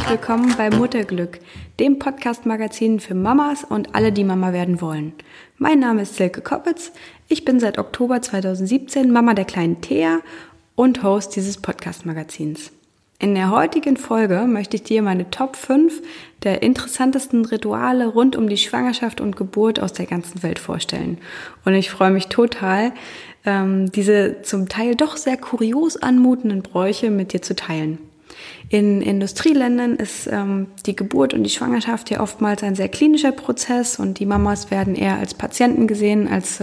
willkommen bei Mutterglück, dem Podcast-Magazin für Mamas und alle, die Mama werden wollen. Mein Name ist Silke Koppitz, ich bin seit Oktober 2017 Mama der kleinen Thea und Host dieses Podcast-Magazins. In der heutigen Folge möchte ich dir meine Top 5 der interessantesten Rituale rund um die Schwangerschaft und Geburt aus der ganzen Welt vorstellen. Und ich freue mich total, diese zum Teil doch sehr kurios anmutenden Bräuche mit dir zu teilen. In Industrieländern ist die Geburt und die Schwangerschaft ja oftmals ein sehr klinischer Prozess und die Mamas werden eher als Patienten gesehen, als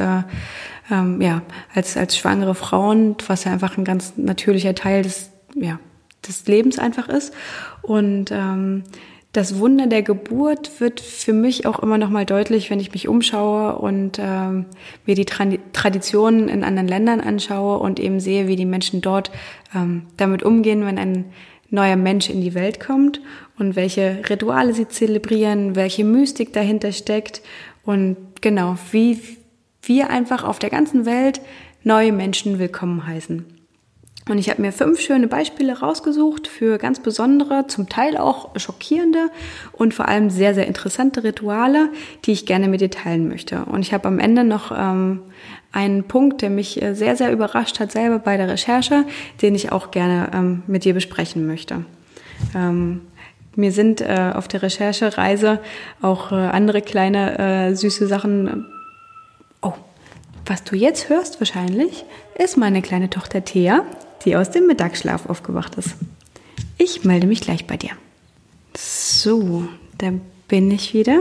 schwangere Frauen, was ja einfach ein ganz natürlicher Teil des Lebens einfach ist. Und das Wunder der Geburt wird für mich auch immer noch mal deutlich, wenn ich mich umschaue und mir die Traditionen in anderen Ländern anschaue und eben sehe, wie die Menschen dort damit umgehen, wenn ein neuer Mensch in die Welt kommt und welche Rituale sie zelebrieren, welche Mystik dahinter steckt und genau, wie wir einfach auf der ganzen Welt neue Menschen willkommen heißen. Und ich habe mir 5 schöne Beispiele rausgesucht für ganz besondere, zum Teil auch schockierende und vor allem sehr, sehr interessante Rituale, die ich gerne mit dir teilen möchte. Und ich habe am Ende noch einen Punkt, der mich sehr, sehr überrascht hat selber bei der Recherche, den ich auch gerne mit dir besprechen möchte. Mir sind auf der Recherchereise auch andere kleine süße Sachen. Was du jetzt hörst wahrscheinlich, ist meine kleine Tochter Thea, die aus dem Mittagsschlaf aufgewacht ist. Ich melde mich gleich bei dir. So, da bin ich wieder.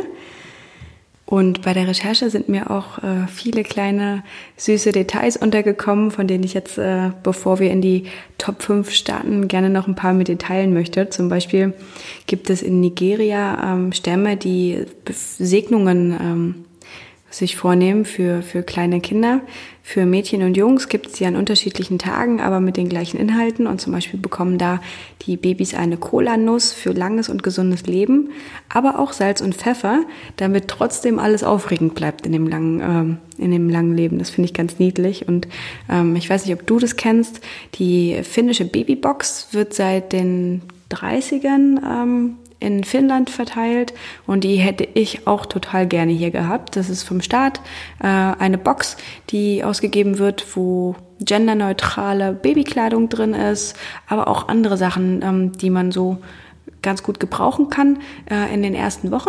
Und bei der Recherche sind mir auch viele kleine süße Details untergekommen, von denen ich jetzt, bevor wir in die Top 5 starten, gerne noch ein paar mit dir teilen möchte. Zum Beispiel gibt es in Nigeria Stämme, die Segnungen sich vornehmen für kleine Kinder. Für Mädchen und Jungs gibt es die an unterschiedlichen Tagen, aber mit den gleichen Inhalten. Und zum Beispiel bekommen da die Babys eine Cola-Nuss für langes und gesundes Leben, aber auch Salz und Pfeffer, damit trotzdem alles aufregend bleibt in dem langen Leben. Das finde ich ganz niedlich. Und ich weiß nicht, ob du das kennst. Die finnische Babybox wird seit den 30ern in Finnland verteilt und die hätte ich auch total gerne hier gehabt. Das ist vom Staat eine Box, die ausgegeben wird, wo genderneutrale Babykleidung drin ist, aber auch andere Sachen, die man so ganz gut gebrauchen kann in den ersten Wochen.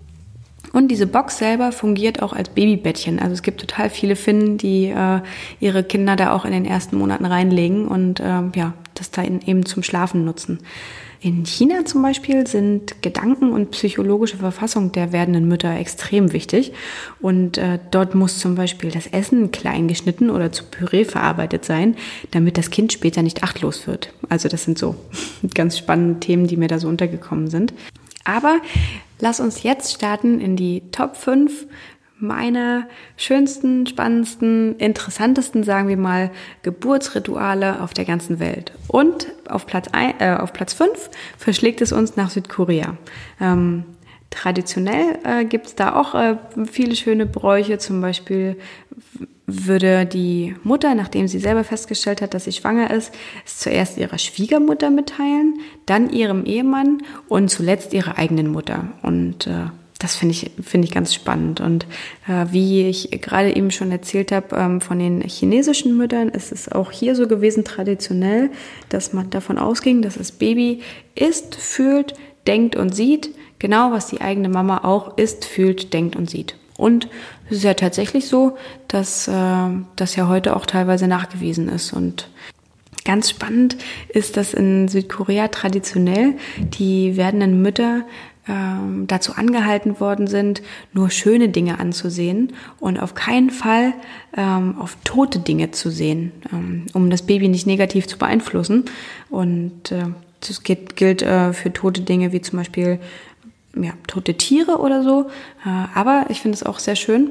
Und diese Box selber fungiert auch als Babybettchen. Also es gibt total viele Finnen, die ihre Kinder da auch in den ersten Monaten reinlegen und das da eben zum Schlafen nutzen. In China zum Beispiel sind Gedanken und psychologische Verfassung der werdenden Mütter extrem wichtig. Und dort muss zum Beispiel das Essen klein geschnitten oder zu Püree verarbeitet sein, damit das Kind später nicht achtlos wird. Also das sind so ganz spannende Themen, die mir da so untergekommen sind. Aber lass uns jetzt starten in die Top 5 meiner schönsten, spannendsten, interessantesten, sagen wir mal, Geburtsrituale auf der ganzen Welt. Und auf Platz 5 verschlägt es uns nach Südkorea. Traditionell gibt es da auch viele schöne Bräuche. Zum Beispiel würde die Mutter, nachdem sie selber festgestellt hat, dass sie schwanger ist, es zuerst ihrer Schwiegermutter mitteilen, dann ihrem Ehemann und zuletzt ihrer eigenen Mutter. Und das finde ich ganz spannend. Und wie ich gerade eben schon erzählt habe, von den chinesischen Müttern ist es auch hier so gewesen, traditionell, dass man davon ausging, dass das Baby isst, fühlt, denkt und sieht, genau was die eigene Mama auch isst, fühlt, denkt und sieht. Und es ist ja tatsächlich so, dass das ja heute auch teilweise nachgewiesen ist. Und ganz spannend ist, dass in Südkorea traditionell die werdenden Mütter dazu angehalten worden sind, nur schöne Dinge anzusehen und auf keinen Fall auf tote Dinge zu sehen, um das Baby nicht negativ zu beeinflussen. Und das gilt für tote Dinge wie zum Beispiel tote Tiere oder so. Aber ich finde es auch sehr schön,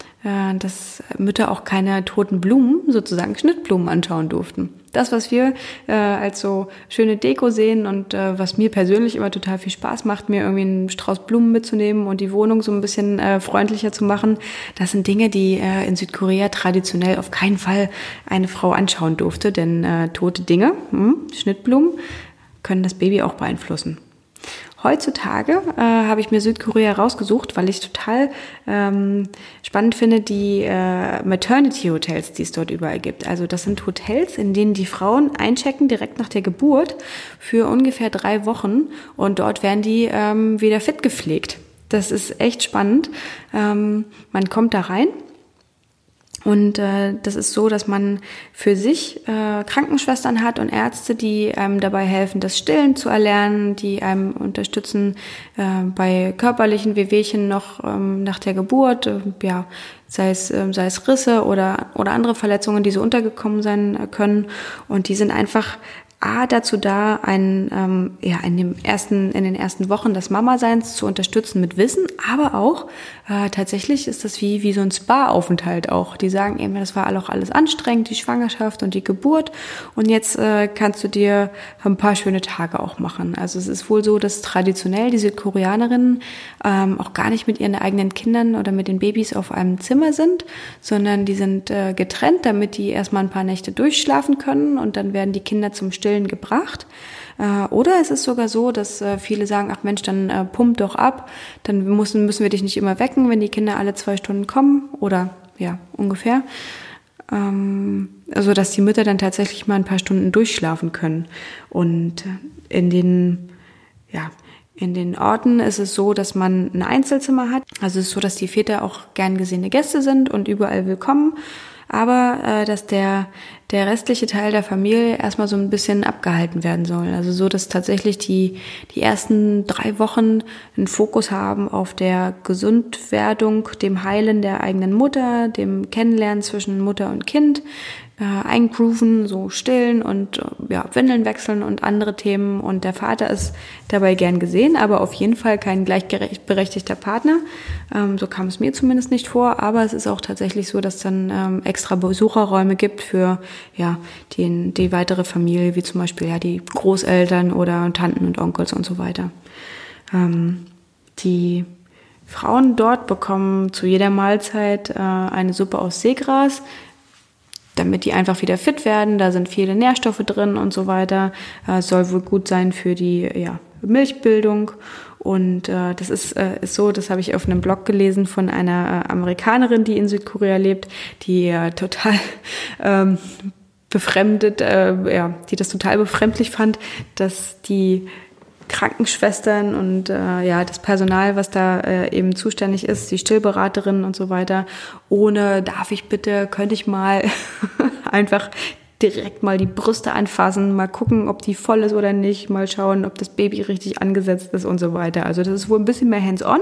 dass Mütter auch keine toten Blumen, sozusagen Schnittblumen, anschauen durften. Das, was wir als so schöne Deko sehen und was mir persönlich immer total viel Spaß macht, mir irgendwie einen Strauß Blumen mitzunehmen und die Wohnung so ein bisschen freundlicher zu machen, das sind Dinge, die in Südkorea traditionell auf keinen Fall eine Frau anschauen durfte, denn tote Dinge, Schnittblumen, können das Baby auch beeinflussen. heutzutage habe ich mir Südkorea rausgesucht, weil ich total spannend finde, die Maternity Hotels, die es dort überall gibt. Also das sind Hotels, in denen die Frauen einchecken direkt nach der Geburt für ungefähr 3 Wochen und dort werden die wieder fit gepflegt. Das ist echt spannend. Man kommt da rein. Und das ist so, dass man für sich Krankenschwestern hat und Ärzte, die einem dabei helfen, das Stillen zu erlernen, die einem unterstützen bei körperlichen Wehwehchen noch nach der Geburt, sei es Risse oder andere Verletzungen, die so untergekommen sein können. Und die sind einfach dazu da, in den ersten Wochen des Mama-Seins zu unterstützen mit Wissen, aber auch tatsächlich ist das wie so ein Spa-Aufenthalt auch. Die sagen eben, das war auch alles anstrengend, die Schwangerschaft und die Geburt und jetzt kannst du dir ein paar schöne Tage auch machen. Also es ist wohl so, dass traditionell die Südkoreanerinnen auch gar nicht mit ihren eigenen Kindern oder mit den Babys auf einem Zimmer sind, sondern die sind getrennt, damit die erstmal ein paar Nächte durchschlafen können und dann werden die Kinder zum Stillen gebracht. Oder es ist sogar so, dass viele sagen, ach Mensch, dann pump doch ab, dann müssen wir dich nicht immer wecken, wenn die Kinder alle 2 Stunden kommen oder ja, ungefähr. Also dass die Mütter dann tatsächlich mal ein paar Stunden durchschlafen können. Und in den Orten ist es so, dass man ein Einzelzimmer hat. Also es ist so, dass die Väter auch gern gesehene Gäste sind und überall willkommen. Aber dass der restliche Teil der Familie erstmal so ein bisschen abgehalten werden soll. Also so, dass tatsächlich die ersten 3 Wochen einen Fokus haben auf der Gesundwerdung, dem Heilen der eigenen Mutter, dem Kennenlernen zwischen Mutter und Kind, eingrooven, so stillen und Windeln wechseln und andere Themen. Und der Vater ist dabei gern gesehen, aber auf jeden Fall kein gleichberechtigter Partner. So kam es mir zumindest nicht vor. Aber es ist auch tatsächlich so, dass dann extra Besucherräume gibt für die weitere Familie, wie zum Beispiel die Großeltern oder Tanten und Onkels und so weiter. Die Frauen dort bekommen zu jeder Mahlzeit eine Suppe aus Seegras, damit die einfach wieder fit werden. Da sind viele Nährstoffe drin und so weiter. Soll wohl gut sein für die Milchbildung. Und das ist so, das habe ich auf einem Blog gelesen von einer Amerikanerin, die in Südkorea lebt, die total befremdet, die das total befremdlich fand, dass die Krankenschwestern und das Personal, was da eben zuständig ist, die Stillberaterinnen und so weiter, könnte ich mal einfach direkt mal die Brüste anfassen, mal gucken, ob die voll ist oder nicht, mal schauen, ob das Baby richtig angesetzt ist und so weiter. Also das ist wohl ein bisschen mehr hands-on.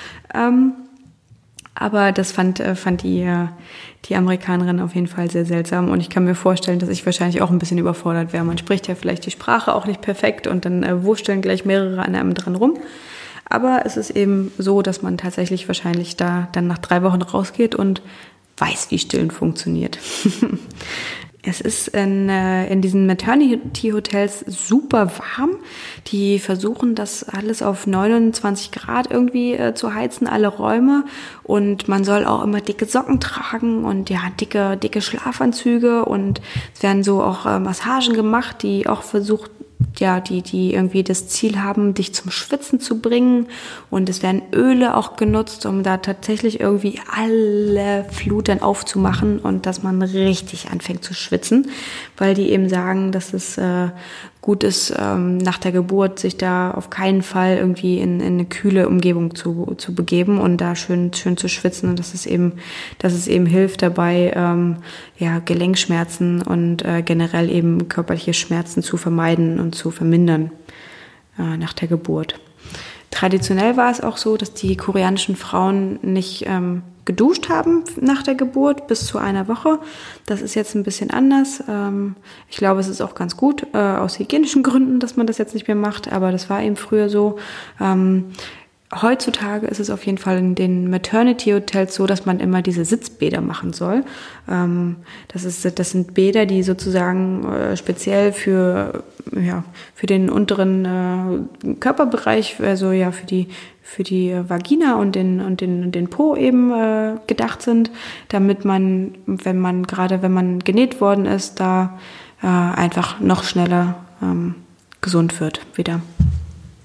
Aber das fand die Amerikanerin auf jeden Fall sehr seltsam und ich kann mir vorstellen, dass ich wahrscheinlich auch ein bisschen überfordert wäre. Man spricht ja vielleicht die Sprache auch nicht perfekt und dann wursteln gleich mehrere an einem dran rum. Aber es ist eben so, dass man tatsächlich wahrscheinlich da dann nach 3 Wochen rausgeht und weiß, wie Stillen funktioniert. Es ist in diesen Maternity-Hotels super warm. Die versuchen, das alles auf 29 Grad irgendwie zu heizen, alle Räume. Und man soll auch immer dicke Socken tragen und dicke Schlafanzüge. Und es werden so auch Massagen gemacht, die auch die irgendwie das Ziel haben, dich zum Schwitzen zu bringen. Und es werden Öle auch genutzt, um da tatsächlich irgendwie alle Flut dann aufzumachen und dass man richtig anfängt zu schwitzen, weil die eben sagen, dass es gut ist, nach der Geburt sich da auf keinen Fall irgendwie in eine kühle Umgebung zu begeben und da schön zu schwitzen und dass es eben hilft dabei, Gelenkschmerzen und generell eben körperliche Schmerzen zu vermeiden und zu vermindern nach der Geburt. Traditionell war es auch so, dass die koreanischen Frauen nicht geduscht haben nach der Geburt bis zu 1 Woche. Das ist jetzt ein bisschen anders. Ich glaube, es ist auch ganz gut aus hygienischen Gründen, dass man das jetzt nicht mehr macht, aber das war eben früher so. Heutzutage ist es auf jeden Fall in den Maternity-Hotels so, dass man immer diese Sitzbäder machen soll. Das sind Bäder, die sozusagen speziell für den unteren Körperbereich, also für die Vagina und den Po eben gedacht sind, damit man, wenn man genäht worden ist, da einfach noch schneller gesund wird wieder.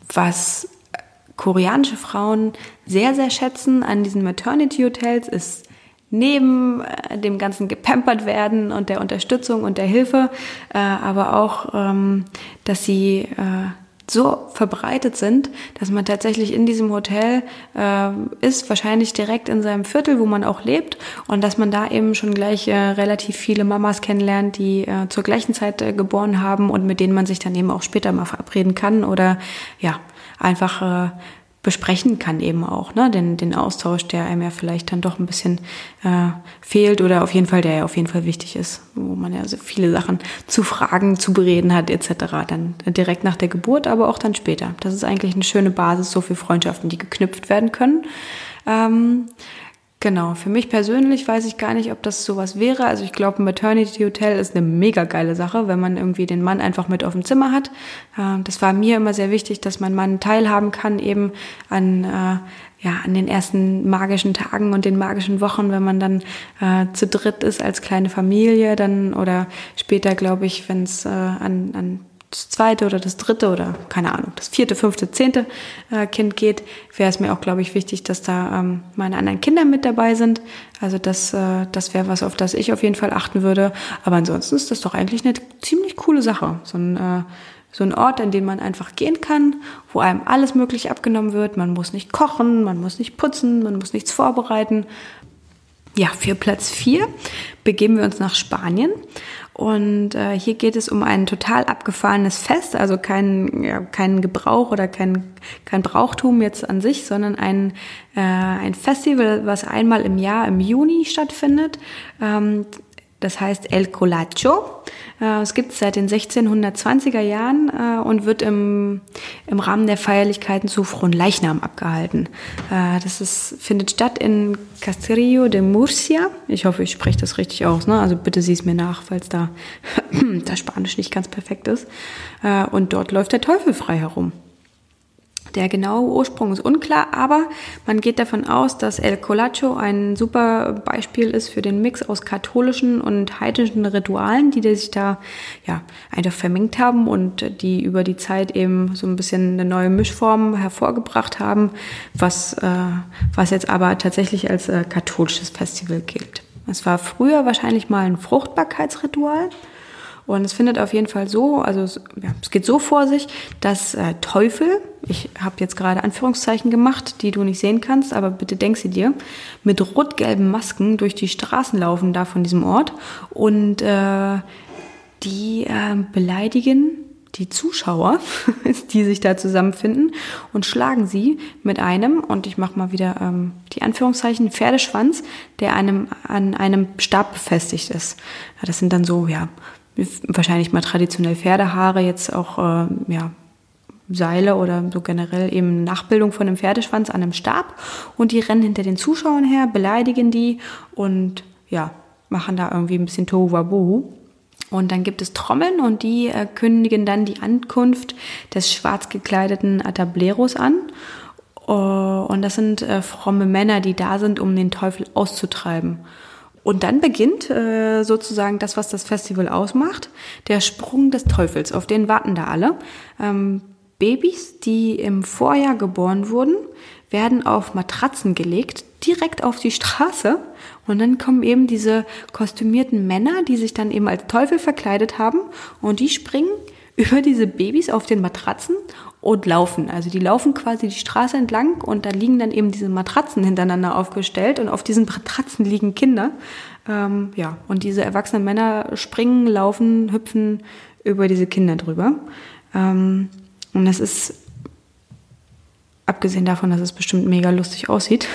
Was koreanische Frauen sehr, sehr schätzen an diesen Maternity Hotels ist neben dem ganzen gepampert werden und der Unterstützung und der Hilfe, aber auch, dass sie so verbreitet sind, dass man tatsächlich in diesem Hotel ist, wahrscheinlich direkt in seinem Viertel, wo man auch lebt, und dass man da eben schon gleich relativ viele Mamas kennenlernt, die zur gleichen Zeit geboren haben und mit denen man sich dann eben auch später mal verabreden kann oder ja, einfach besprechen kann eben auch, ne, den Austausch, der einem ja vielleicht dann doch ein bisschen fehlt oder auf jeden Fall, der ja auf jeden Fall wichtig ist, wo man ja so viele Sachen zu fragen, zu bereden hat etc. Dann direkt nach der Geburt, aber auch dann später. Das ist eigentlich eine schöne Basis, so für Freundschaften, die geknüpft werden können. Genau, für mich persönlich weiß ich gar nicht, ob das sowas wäre. Also ich glaube, ein Maternity Hotel ist eine mega geile Sache, wenn man irgendwie den Mann einfach mit auf dem Zimmer hat. Das war mir immer sehr wichtig, dass mein Mann teilhaben kann eben an den ersten magischen Tagen und den magischen Wochen, wenn man dann zu dritt ist als kleine Familie, dann oder später, glaube ich, wenn es an das zweite oder das dritte oder keine Ahnung, das vierte, fünfte, zehnte Kind geht, wäre es mir auch, glaube ich, wichtig, dass da meine anderen Kinder mit dabei sind. Also das wäre was, auf das ich auf jeden Fall achten würde. Aber ansonsten ist das doch eigentlich eine ziemlich coole Sache. So ein Ort, an den man einfach gehen kann, wo einem alles Mögliche abgenommen wird. Man muss nicht kochen, man muss nicht putzen, man muss nichts vorbereiten. Ja, für Platz 4 begeben wir uns nach Spanien. Und hier geht es um ein total abgefahrenes Fest, also kein Gebrauch oder kein Brauchtum jetzt an sich, sondern ein Festival, was einmal im Jahr im Juni stattfindet. Das heißt El Colacho. Es gibt es seit den 1620er Jahren und wird im Rahmen der Feierlichkeiten zu Fronleichnam abgehalten. Findet statt in Castelló de Murcia. Ich hoffe, ich spreche das richtig aus, ne? Also bitte sieh es mir nach, falls da das Spanisch nicht ganz perfekt ist. Und dort läuft der Teufel frei herum. Der genaue Ursprung ist unklar, aber man geht davon aus, dass El Colacho ein super Beispiel ist für den Mix aus katholischen und heidnischen Ritualen, die sich da einfach vermengt haben und die über die Zeit eben so ein bisschen eine neue Mischform hervorgebracht haben, was jetzt aber tatsächlich als katholisches Festival gilt. Es war früher wahrscheinlich mal ein Fruchtbarkeitsritual. Und es findet auf jeden Fall es geht so vor sich, dass Teufel, ich habe jetzt gerade Anführungszeichen gemacht, die du nicht sehen kannst, aber bitte denk sie dir, mit rot-gelben Masken durch die Straßen laufen da von diesem Ort und die beleidigen die Zuschauer, die sich da zusammenfinden und schlagen sie mit einem, und ich mache mal wieder die Anführungszeichen, Pferdeschwanz, der an einem Stab befestigt ist. Ja, das sind dann so, wahrscheinlich mal traditionell Pferdehaare, jetzt auch Seile oder so generell eben Nachbildung von einem Pferdeschwanz an einem Stab, und die rennen hinter den Zuschauern her, beleidigen die und machen da irgendwie ein bisschen Tohuwabohu. Und dann gibt es Trommeln und die kündigen dann die Ankunft des schwarz gekleideten Atableros an. Und das sind fromme Männer, die da sind, um den Teufel auszutreiben. Und dann beginnt sozusagen das, was das Festival ausmacht, der Sprung des Teufels. Auf den warten da alle. Babys, die im Vorjahr geboren wurden, werden auf Matratzen gelegt, direkt auf die Straße. Und dann kommen eben diese kostümierten Männer, die sich dann eben als Teufel verkleidet haben. Und die springen über diese Babys auf den Matratzen und laufen. Also die laufen quasi die Straße entlang und da liegen dann eben diese Matratzen hintereinander aufgestellt und auf diesen Matratzen liegen Kinder. Und diese erwachsenen Männer springen, laufen, hüpfen über diese Kinder drüber. Und das ist, abgesehen davon, dass es bestimmt mega lustig aussieht,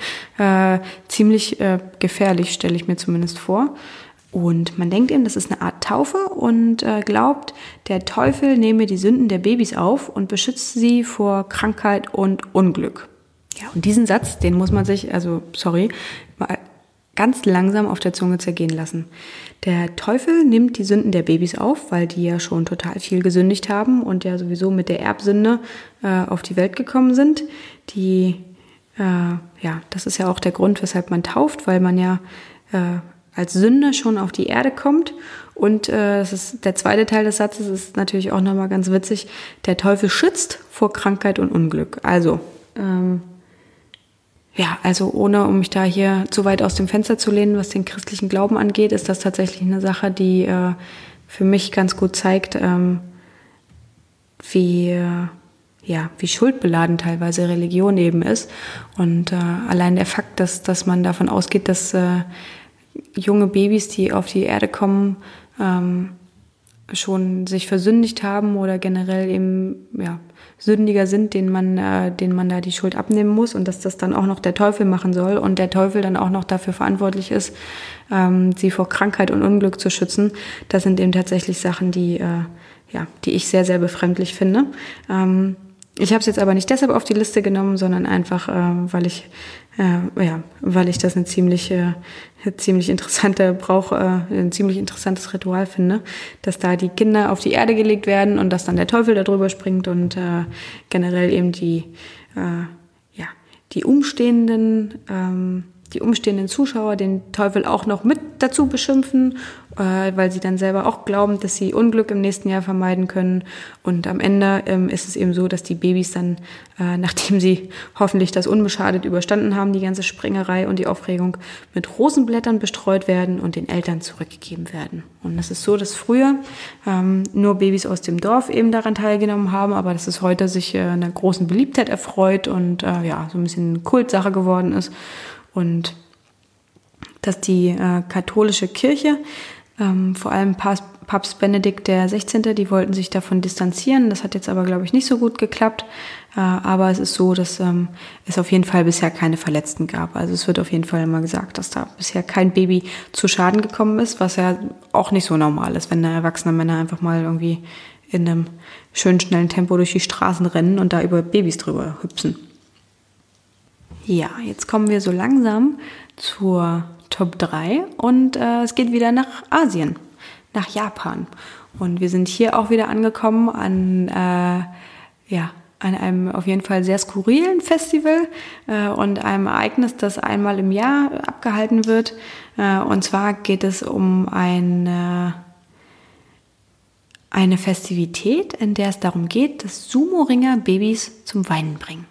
ziemlich gefährlich, stelle ich mir zumindest vor. Und man denkt eben, das ist eine Art Taufe und glaubt, der Teufel nehme die Sünden der Babys auf und beschützt sie vor Krankheit und Unglück. Ja, und diesen Satz, den muss man sich, mal ganz langsam auf der Zunge zergehen lassen. Der Teufel nimmt die Sünden der Babys auf, weil die ja schon total viel gesündigt haben und ja sowieso mit der Erbsünde auf die Welt gekommen sind. Das ist ja auch der Grund, weshalb man tauft, weil man als Sünde schon auf die Erde kommt. Und das ist der zweite Teil des Satzes, ist natürlich auch nochmal ganz witzig. Der Teufel schützt vor Krankheit und Unglück. Also, ohne mich da hier zu weit aus dem Fenster zu lehnen, was den christlichen Glauben angeht, ist das tatsächlich eine Sache, die für mich ganz gut zeigt, wie schuldbeladen teilweise Religion eben ist. Und allein der Fakt, dass man davon ausgeht, dass junge Babys, die auf die Erde kommen, schon sich versündigt haben oder generell eben Sündiger sind, denen man da die Schuld abnehmen muss, und dass das dann auch noch der Teufel machen soll und der Teufel dann auch noch dafür verantwortlich ist, sie vor Krankheit und Unglück zu schützen. Das sind eben tatsächlich Sachen, die ich sehr, sehr befremdlich finde. Ich habe es jetzt aber nicht deshalb auf die Liste genommen, sondern einfach, weil ich das ein ziemlich interessantes Ritual finde, dass da die Kinder auf die Erde gelegt werden und dass dann der Teufel da drüber springt und generell eben die umstehenden Zuschauer den Teufel auch noch mit dazu beschimpfen, weil sie dann selber auch glauben, dass sie Unglück im nächsten Jahr vermeiden können. Und am Ende ist es eben so, dass die Babys dann, nachdem sie hoffentlich das unbeschadet überstanden haben, die ganze Springerei und die Aufregung, mit Rosenblättern bestreut werden und den Eltern zurückgegeben werden. Und das ist so, dass früher nur Babys aus dem Dorf eben daran teilgenommen haben, aber dass es heute sich einer großen Beliebtheit erfreut und so ein bisschen eine Kultsache geworden ist. Und dass die katholische Kirche, vor allem Papst Benedikt XVI., die wollten sich davon distanzieren. Das hat jetzt aber, glaube ich, nicht so gut geklappt. Aber es ist so, dass es auf jeden Fall bisher keine Verletzten gab. Also es wird auf jeden Fall immer gesagt, dass da bisher kein Baby zu Schaden gekommen ist, was ja auch nicht so normal ist, wenn da erwachsene Männer einfach mal irgendwie in einem schönen, schnellen Tempo durch die Straßen rennen und da über Babys drüber hüpsen. Ja, jetzt kommen wir so langsam zur Top 3 und es geht wieder nach Asien, nach Japan. Und wir sind hier auch wieder angekommen an einem auf jeden Fall sehr skurrilen Festival und einem Ereignis, das einmal im Jahr abgehalten wird. Und zwar geht es um eine Festivität, in der es darum geht, dass Sumo-Ringer Babys zum Weinen bringen.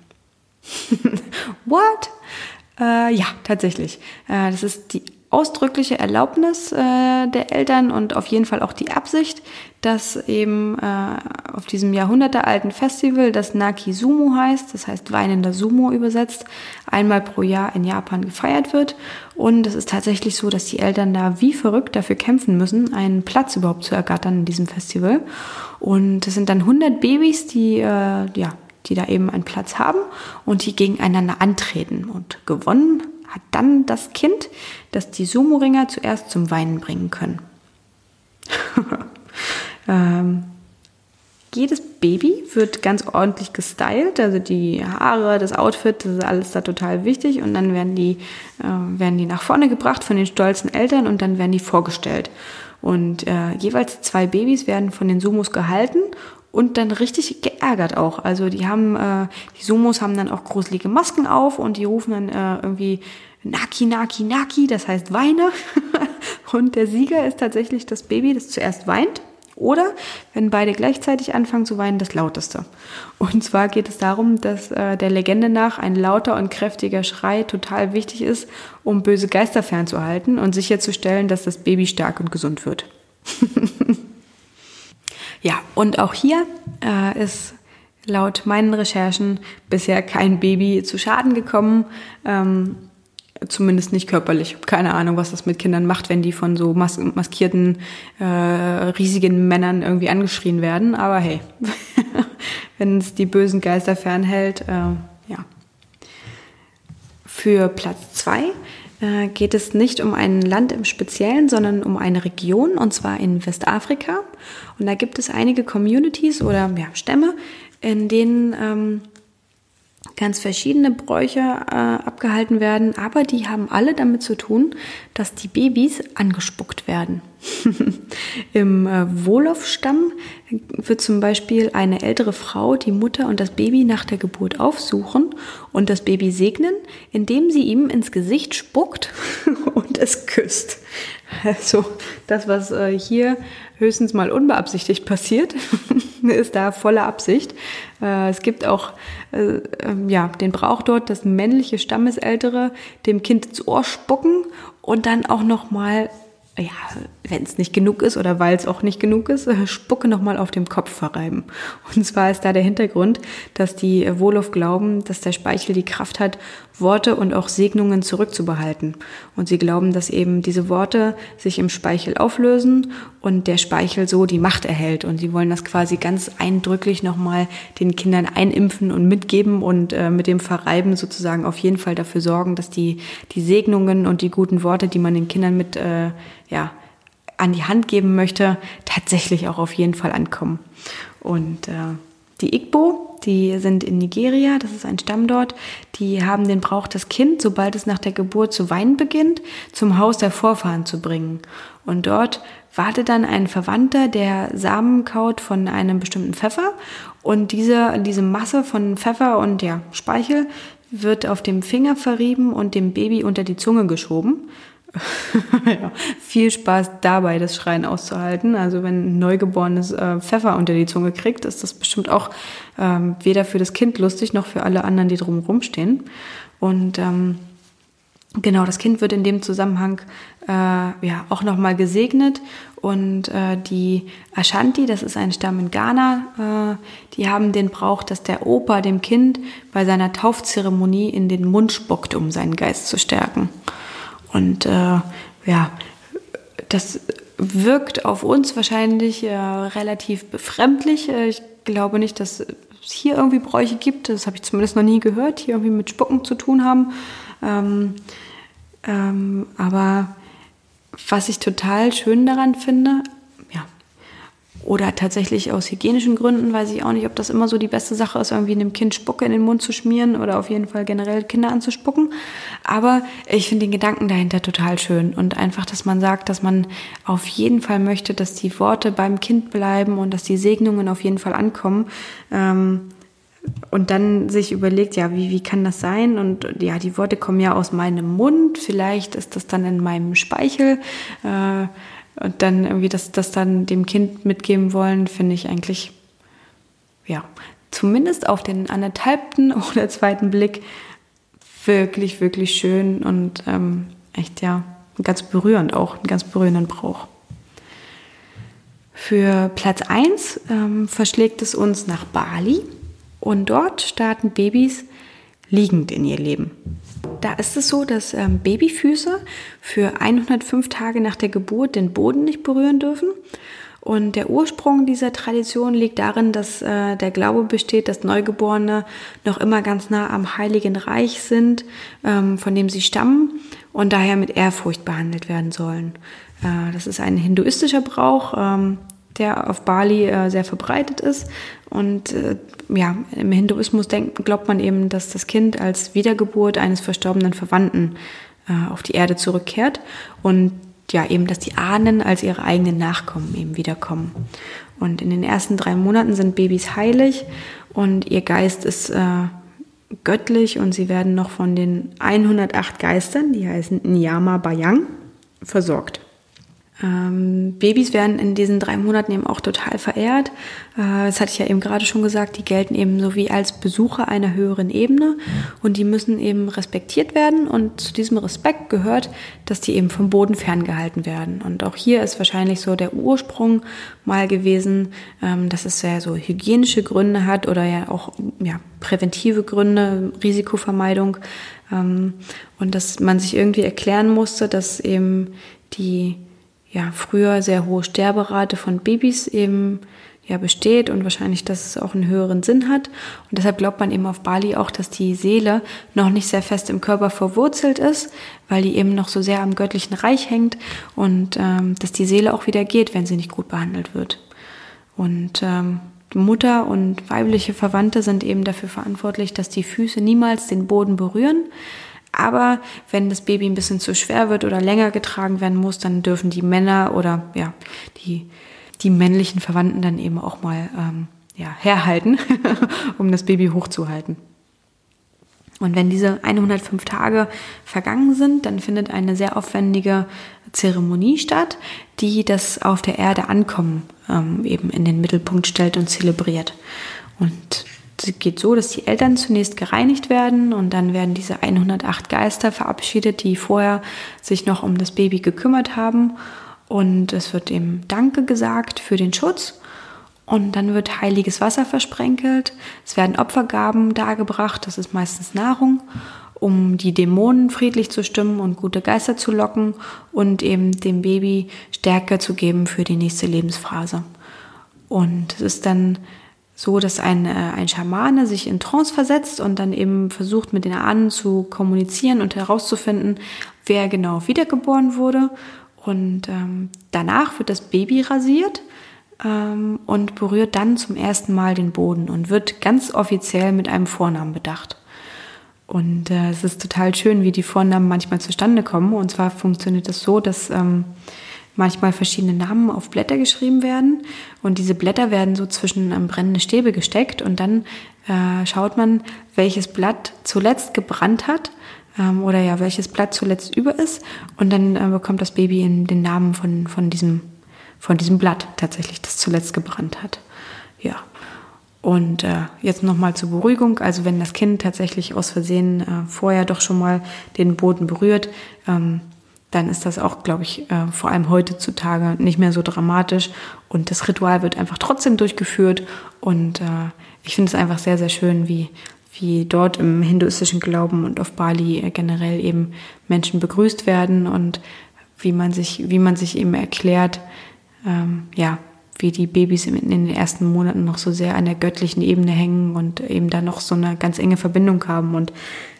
What? Ja, tatsächlich. Das ist die ausdrückliche Erlaubnis der Eltern und auf jeden Fall auch die Absicht, dass eben auf diesem jahrhundertealten Festival, das Naki-Sumo heißt, das heißt weinender Sumo übersetzt, einmal pro Jahr in Japan gefeiert wird. Und es ist tatsächlich so, dass die Eltern da wie verrückt dafür kämpfen müssen, einen Platz überhaupt zu ergattern in diesem Festival. Und es sind dann 100 Babys, die da eben einen Platz haben und die gegeneinander antreten. Und gewonnen hat dann das Kind, das die Sumo-Ringer zuerst zum Weinen bringen können. Jedes Baby wird ganz ordentlich gestylt, also die Haare, das Outfit, das ist alles da total wichtig. Und dann werden die nach vorne gebracht von den stolzen Eltern und dann werden die vorgestellt. Und jeweils 2 Babys werden von den Sumos gehalten und dann richtig geärgert auch. Also die Sumos haben dann auch gruselige Masken auf und die rufen dann irgendwie Naki, Naki, Naki, das heißt Weine. Und der Sieger ist tatsächlich das Baby, das zuerst weint. Oder, wenn beide gleichzeitig anfangen zu weinen, das lauteste. Und zwar geht es darum, dass der Legende nach ein lauter und kräftiger Schrei total wichtig ist, um böse Geister fernzuhalten und sicherzustellen, dass das Baby stark und gesund wird. Ja, und auch hier ist laut meinen Recherchen bisher kein Baby zu Schaden gekommen, zumindest nicht körperlich. Keine Ahnung, was das mit Kindern macht, wenn die von so maskierten, riesigen Männern irgendwie angeschrien werden. Aber hey, wenn es die bösen Geister fernhält, ja. Für Platz 2 geht es nicht um ein Land im Speziellen, sondern um eine Region, und zwar in Westafrika. Und da gibt es einige Communities oder Stämme, in denen ganz verschiedene Bräuche abgehalten werden, aber die haben alle damit zu tun, dass die Babys angespuckt werden. Im Wolof-Stamm wird zum Beispiel eine ältere Frau die Mutter und das Baby nach der Geburt aufsuchen und das Baby segnen, indem sie ihm ins Gesicht spuckt und es küsst. Also das, was hier höchstens mal unbeabsichtigt passiert, ist da volle Absicht. Es gibt auch den Brauch dort, dass männliche Stammesältere dem Kind ins Ohr spucken und dann auch nochmal, wenn es nicht genug ist oder weil es auch nicht genug ist, Spucke nochmal auf dem Kopf verreiben. Und zwar ist da der Hintergrund, dass die Wolof glauben, dass der Speichel die Kraft hat, Worte und auch Segnungen zurückzubehalten. Und sie glauben, dass eben diese Worte sich im Speichel auflösen und der Speichel so die Macht erhält. Und sie wollen das quasi ganz eindrücklich nochmal den Kindern einimpfen und mitgeben und mit dem Verreiben sozusagen auf jeden Fall dafür sorgen, dass die Segnungen und die guten Worte, die man den Kindern mit an die Hand geben möchte, tatsächlich auch auf jeden Fall ankommen. Und die Igbo, die sind in Nigeria, das ist ein Stamm dort, die haben den Brauch, das Kind, sobald es nach der Geburt zu weinen beginnt, zum Haus der Vorfahren zu bringen. Und dort wartet dann ein Verwandter, der Samen kaut von einem bestimmten Pfeffer. Und diese Masse von Pfeffer und Speichel wird auf dem Finger verrieben und dem Baby unter die Zunge geschoben. Viel Spaß dabei, das Schreien auszuhalten. Also wenn ein Neugeborenes Pfeffer unter die Zunge kriegt, ist das bestimmt auch weder für das Kind lustig, noch für alle anderen, die drumherum stehen. Und das Kind wird in dem Zusammenhang auch nochmal gesegnet. Und die Ashanti, das ist ein Stamm in Ghana, die haben den Brauch, dass der Opa dem Kind bei seiner Taufzeremonie in den Mund spuckt, um seinen Geist zu stärken. Und das wirkt auf uns wahrscheinlich relativ befremdlich. Ich glaube nicht, dass es hier irgendwie Bräuche gibt. Das habe ich zumindest noch nie gehört, die irgendwie mit Spucken zu tun haben. Aber was ich total schön daran finde, oder tatsächlich aus hygienischen Gründen, weiß ich auch nicht, ob das immer so die beste Sache ist, irgendwie einem Kind Spucke in den Mund zu schmieren oder auf jeden Fall generell Kinder anzuspucken. Aber ich finde den Gedanken dahinter total schön und einfach, dass man sagt, dass man auf jeden Fall möchte, dass die Worte beim Kind bleiben und dass die Segnungen auf jeden Fall ankommen. Und dann sich überlegt, wie kann das sein? Und die Worte kommen ja aus meinem Mund, vielleicht ist das dann in meinem Speichel. Und dann irgendwie das dann dem Kind mitgeben wollen, finde ich eigentlich, zumindest auf den 1,5. oder 2. Blick wirklich, wirklich schön und echt, ganz berührend auch, einen ganz berührenden Brauch. Für Platz 1 verschlägt es uns nach Bali und dort starten Babys liegend in ihr Leben. Da ist es so, dass Babyfüße für 105 Tage nach der Geburt den Boden nicht berühren dürfen. Und der Ursprung dieser Tradition liegt darin, dass der Glaube besteht, dass Neugeborene noch immer ganz nah am Heiligen Reich sind, von dem sie stammen und daher mit Ehrfurcht behandelt werden sollen. Das ist ein hinduistischer Brauch, der auf Bali sehr verbreitet ist. Und im Hinduismus glaubt man eben, dass das Kind als Wiedergeburt eines verstorbenen Verwandten auf die Erde zurückkehrt und eben, dass die Ahnen als ihre eigenen Nachkommen eben wiederkommen. Und in den ersten 3 Monaten sind Babys heilig und ihr Geist ist göttlich und sie werden noch von den 108 Geistern, die heißen Nyama Bayang, versorgt. Babys werden in diesen 3 Monaten eben auch total verehrt. Das hatte ich ja eben gerade schon gesagt, die gelten eben so wie als Besucher einer höheren Ebene und die müssen eben respektiert werden und zu diesem Respekt gehört, dass die eben vom Boden ferngehalten werden. Und auch hier ist wahrscheinlich so der Ursprung mal gewesen, dass es ja so hygienische Gründe hat oder auch präventive Gründe, Risikovermeidung und dass man sich irgendwie erklären musste, dass eben die früher sehr hohe Sterberate von Babys eben besteht und wahrscheinlich, dass es auch einen höheren Sinn hat. Und deshalb glaubt man eben auf Bali auch, dass die Seele noch nicht sehr fest im Körper verwurzelt ist, weil die eben noch so sehr am göttlichen Reich hängt und dass die Seele auch wieder geht, wenn sie nicht gut behandelt wird. Und Mutter und weibliche Verwandte sind eben dafür verantwortlich, dass die Füße niemals den Boden berühren. Aber wenn das Baby ein bisschen zu schwer wird oder länger getragen werden muss, dann dürfen die Männer oder die männlichen Verwandten dann eben auch mal herhalten, um das Baby hochzuhalten. Und wenn diese 105 Tage vergangen sind, dann findet eine sehr aufwendige Zeremonie statt, die das auf der Erde Ankommen eben in den Mittelpunkt stellt und zelebriert. Und es geht so, dass die Eltern zunächst gereinigt werden und dann werden diese 108 Geister verabschiedet, die vorher sich noch um das Baby gekümmert haben. Und es wird eben Danke gesagt für den Schutz. Und dann wird heiliges Wasser versprenkelt. Es werden Opfergaben dargebracht, das ist meistens Nahrung, um die Dämonen friedlich zu stimmen und gute Geister zu locken und eben dem Baby Stärke zu geben für die nächste Lebensphase. Und es ist dann so, dass ein Schamane sich in Trance versetzt und dann eben versucht, mit den Ahnen zu kommunizieren und herauszufinden, wer genau wiedergeboren wurde. Und danach wird das Baby rasiert und berührt dann zum ersten Mal den Boden und wird ganz offiziell mit einem Vornamen bedacht. Und es ist total schön, wie die Vornamen manchmal zustande kommen. Und zwar funktioniert das so, dass manchmal verschiedene Namen auf Blätter geschrieben werden. Und diese Blätter werden so zwischen brennende Stäbe gesteckt. Und dann schaut man, welches Blatt zuletzt gebrannt hat oder ja, welches Blatt zuletzt über ist. Und dann bekommt das Baby den Namen von diesem Blatt tatsächlich, das zuletzt gebrannt hat. Ja. Und jetzt nochmal zur Beruhigung. Also wenn das Kind tatsächlich aus Versehen vorher doch schon mal den Boden berührt, dann ist das auch, glaube ich, vor allem heutzutage nicht mehr so dramatisch. Und das Ritual wird einfach trotzdem durchgeführt. Und ich finde es einfach sehr, sehr schön, wie dort im hinduistischen Glauben und auf Bali generell eben Menschen begrüßt werden und wie man sich eben erklärt, wie die Babys in den ersten Monaten noch so sehr an der göttlichen Ebene hängen und eben da noch so eine ganz enge Verbindung haben. Und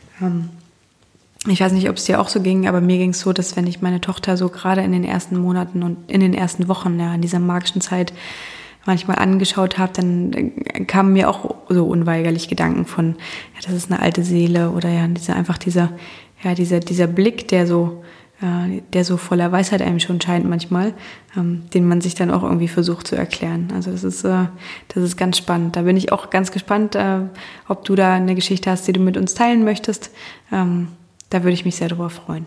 ich weiß nicht, ob es dir auch so ging, aber mir ging es so, dass wenn ich meine Tochter so gerade in den ersten Monaten und in den ersten Wochen, ja, in dieser magischen Zeit manchmal angeschaut habe, dann kamen mir auch so unweigerlich Gedanken von, ja, das ist eine alte Seele oder ja, dieser Blick, der so voller Weisheit einem schon scheint manchmal, den man sich dann auch irgendwie versucht zu erklären. Also das ist ganz spannend. Da bin ich auch ganz gespannt, ob du da eine Geschichte hast, die du mit uns teilen möchtest. Da würde ich mich sehr darüber freuen.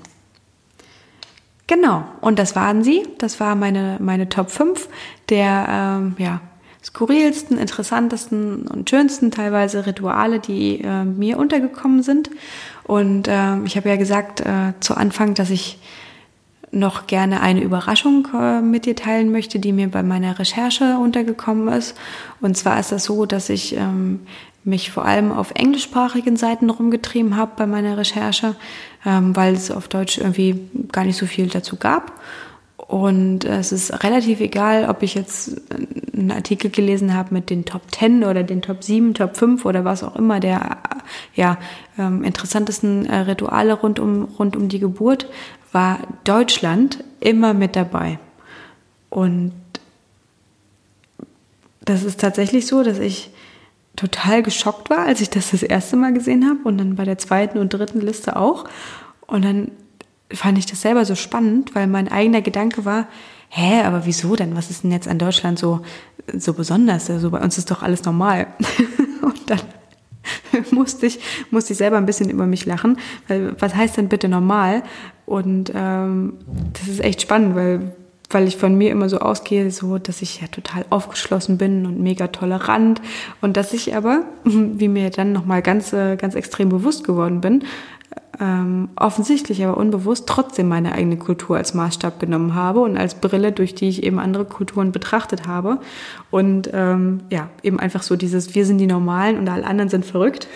Genau, und das waren sie. Das war meine Top 5 der skurrilsten, interessantesten und schönsten teilweise Rituale, die mir untergekommen sind. Und ich habe ja gesagt zu Anfang, dass ich noch gerne eine Überraschung mit dir teilen möchte, die mir bei meiner Recherche untergekommen ist. Und zwar ist das so, dass ich mich vor allem auf englischsprachigen Seiten rumgetrieben habe bei meiner Recherche, weil es auf Deutsch irgendwie gar nicht so viel dazu gab. Und es ist relativ egal, ob ich jetzt einen Artikel gelesen habe mit den Top 10 oder den Top 7, Top 5 oder was auch immer, der interessantesten Rituale rund um die Geburt, war Deutschland immer mit dabei. Und das ist tatsächlich so, dass ich total geschockt war, als ich das erste Mal gesehen habe und dann bei der zweiten und dritten Liste auch. Und dann fand ich das selber so spannend, weil mein eigener Gedanke war, aber wieso denn? Was ist denn jetzt an Deutschland so besonders? Also bei uns ist doch alles normal. Und dann musste ich selber ein bisschen über mich lachen, weil was heißt denn bitte normal? Und das ist echt spannend, weil ich von mir immer so ausgehe, so dass ich ja total aufgeschlossen bin und mega tolerant und dass ich aber, wie mir dann nochmal ganz extrem bewusst geworden bin, offensichtlich, aber unbewusst trotzdem meine eigene Kultur als Maßstab genommen habe und als Brille, durch die ich eben andere Kulturen betrachtet habe. Und eben einfach so dieses, wir sind die Normalen und alle anderen sind verrückt.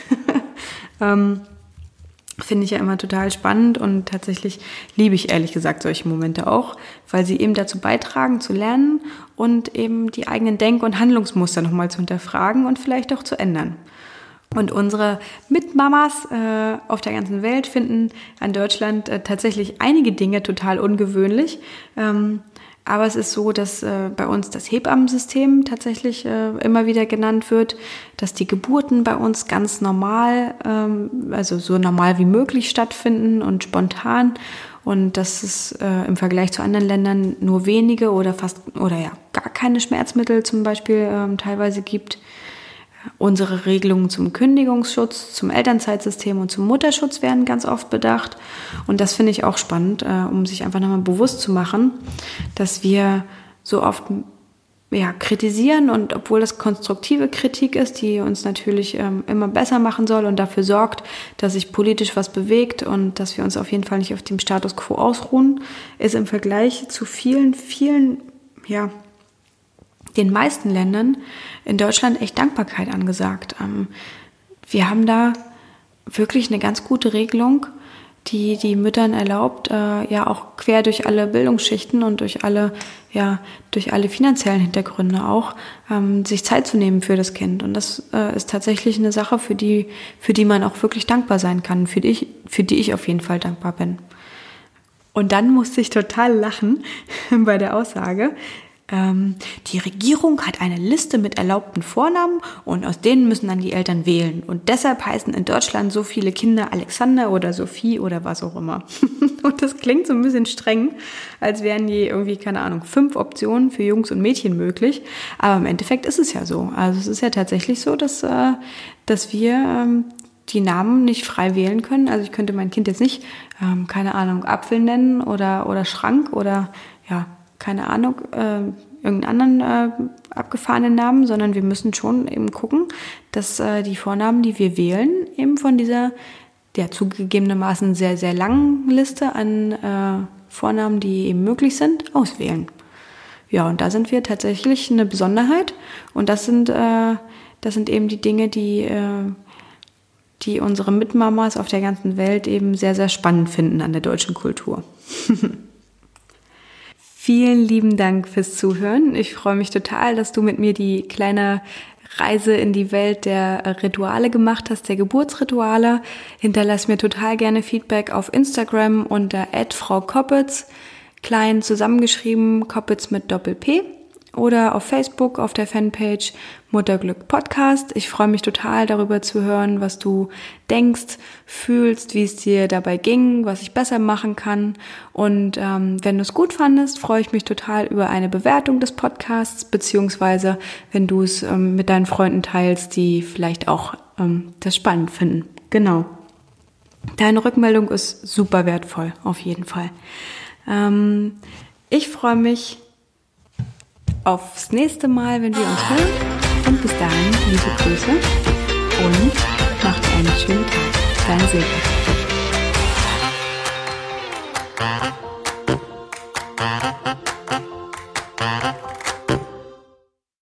Finde ich ja immer total spannend und tatsächlich liebe ich ehrlich gesagt solche Momente auch, weil sie eben dazu beitragen, zu lernen und eben die eigenen Denk- und Handlungsmuster nochmal zu hinterfragen und vielleicht auch zu ändern. Und unsere Mitmamas auf der ganzen Welt finden an Deutschland tatsächlich einige Dinge total ungewöhnlich. Aber es ist so, dass bei uns das Hebammensystem tatsächlich immer wieder genannt wird, dass die Geburten bei uns ganz normal, also so normal wie möglich stattfinden und spontan. Und dass es im Vergleich zu anderen Ländern nur wenige oder gar keine Schmerzmittel zum Beispiel teilweise gibt. Unsere Regelungen zum Kündigungsschutz, zum Elternzeitsystem und zum Mutterschutz werden ganz oft bedacht. Und das finde ich auch spannend, um sich einfach nochmal bewusst zu machen, dass wir so oft kritisieren, und obwohl das konstruktive Kritik ist, die uns natürlich immer besser machen soll und dafür sorgt, dass sich politisch was bewegt und dass wir uns auf jeden Fall nicht auf dem Status quo ausruhen, ist im Vergleich zu vielen, den meisten Ländern in Deutschland echt Dankbarkeit angesagt. Wir haben da wirklich eine ganz gute Regelung, die Müttern erlaubt, auch quer durch alle Bildungsschichten und durch alle finanziellen Hintergründe auch, sich Zeit zu nehmen für das Kind. Und das ist tatsächlich eine Sache, für die man auch wirklich dankbar sein kann, für die ich auf jeden Fall dankbar bin. Und dann musste ich total lachen bei der Aussage, die Regierung hat eine Liste mit erlaubten Vornamen und aus denen müssen dann die Eltern wählen. Und deshalb heißen in Deutschland so viele Kinder Alexander oder Sophie oder was auch immer. Und das klingt so ein bisschen streng, als wären die irgendwie, 5 Optionen für Jungs und Mädchen möglich. Aber im Endeffekt ist es ja so. Also es ist ja tatsächlich so, dass wir die Namen nicht frei wählen können. Also ich könnte mein Kind jetzt nicht, Apfel nennen oder Schrank oder irgendeinen anderen abgefahrenen Namen, sondern wir müssen schon eben gucken, dass die Vornamen, die wir wählen, eben von dieser zugegebenermaßen sehr, sehr langen Liste an Vornamen, die eben möglich sind, auswählen. Ja, und da sind wir tatsächlich eine Besonderheit, und das sind eben die Dinge, die unsere Mitmamas auf der ganzen Welt eben sehr, sehr spannend finden an der deutschen Kultur. Vielen lieben Dank fürs Zuhören. Ich freue mich total, dass du mit mir die kleine Reise in die Welt der Rituale gemacht hast, der Geburtsrituale. Hinterlass mir total gerne Feedback auf Instagram unter @frau_Koppitz, klein zusammengeschrieben, Koppitz mit Doppel-P, oder auf Facebook auf der Fanpage Mutterglück Podcast. Ich freue mich total, darüber zu hören, was du denkst, fühlst, wie es dir dabei ging, was ich besser machen kann. Und wenn du es gut fandest, freue ich mich total über eine Bewertung des Podcasts, beziehungsweise wenn du es mit deinen Freunden teilst, die vielleicht auch das spannend finden. Genau. Deine Rückmeldung ist super wertvoll, auf jeden Fall. Ich freue mich aufs nächste Mal, wenn wir uns hören. Und bis dahin, liebe Grüße und macht einen schönen Tag. Deine Silke.